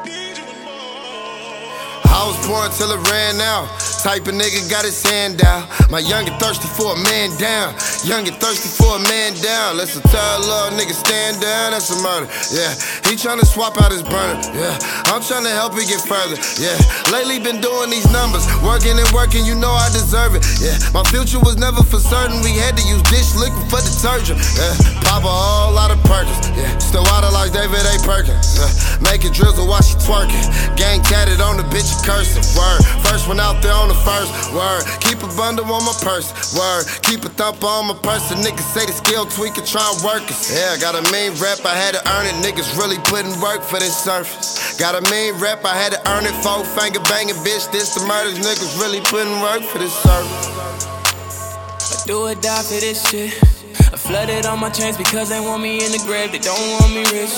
I was pouring till it ran out. Type of nigga got his hand out. My youngin' thirsty for a man down. Youngin' thirsty for a man down. Let's tell a little nigga stand down. That's a murder. Yeah, he tryna swap out his burner. Yeah, I'm tryna help him get further. Yeah, lately been doing these numbers, working and working. You know I deserve it. Yeah, my future was never for certain. We had to use dish liquid for detergent. Yeah, pop a whole lot of Perkins. Yeah, still water like David A. Perkins. Yeah, make it drizzle while she twerking. Gang tatted on the bitch cursing. Word, first one out there on the first. Word, keep a bundle on my purse. Word, keep a thumper on my purse. The niggas say the skill tweaking, try and work us. Yeah, got a mean rep, I had to earn it. Niggas really putting work for this surface. Got a mean rep, I had to earn it. 4-finger banging, bitch, this the murders. Niggas really putting work for this surface. I do or die for this shit. I flooded all my chains because they want me in the grave. They don't want me rich.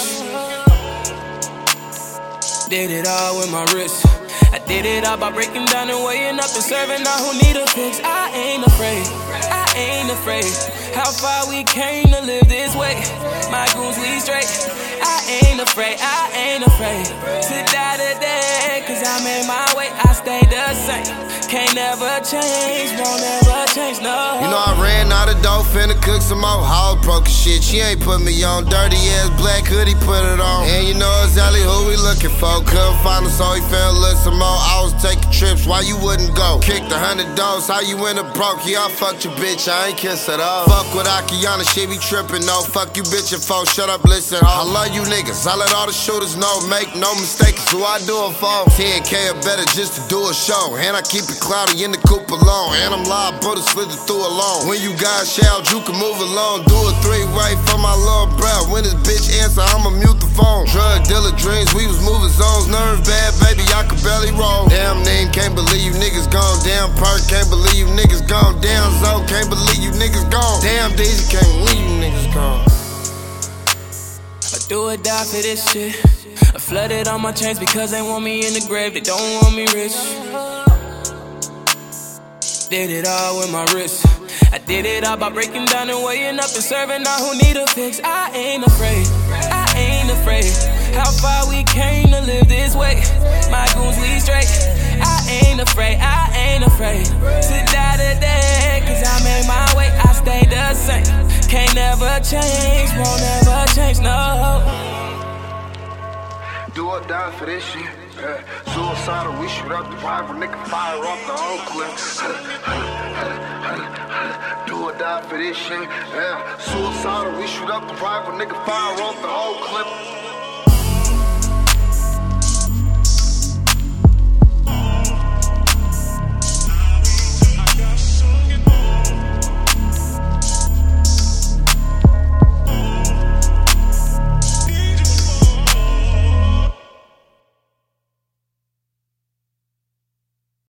Did it all with my wrist. I did it all by breaking down and weighing up and serving all who need a fix. I ain't afraid, I ain't afraid. How far we came to live this way. My goons, we straight. I ain't afraid, I ain't afraid to die today. Cause I made my way, I stay the same. Can't never change, won't ever change, no. You know I ran out of dough, finna cook some more hog broken shit. She ain't put me on, dirty ass black hoodie, put it on. And you know exactly who we looking for. Couldn't find him, so he finna look some more. I was taking trips, why you wouldn't go? Kicked 100 dogs, how you end up broke? Yeah, I fucked your bitch, I ain't kiss at all. Fuck with Akiana, shit be trippin', no. Fuck you bitch and folks, shut up, listen. I love you niggas, I let all the shooters know. Make no mistakes, who I do it for. 10K or better just to do a show. And I keep it cloudy in the coupe alone. And I'm live, but it's slither through alone. When you guys shout, you can move along. Do a 3-way for my little bro. When this bitch answer, I'ma mute the phone. Drug dealer dreams, we was moving zones. Nerve bad, baby, I could barely roll. Damn name, can't believe you niggas gone. Damn perk, can't believe you niggas gone. Damn Zoe, can't believe you niggas gone. Damn Daisy, can't believe you niggas gone. I do or die for this shit. I flooded all my chains because they want me in the grave. They don't want me rich. Did it all with my wrist. I did it all by breaking down and weighing up and serving all who need a fix. I ain't afraid, I ain't afraid. How far we came to live this way. My goons, we straight. I ain't afraid, I ain't afraid to die today. Cause I made my way, I stay the same. Can't never change, won't ever change, no. Do or die for this shit. Suicidal, we shoot up the rival, nigga fire off the whole clip. Do or die for this shit. Suicidal, we shoot up the rival, nigga fire off the whole clip.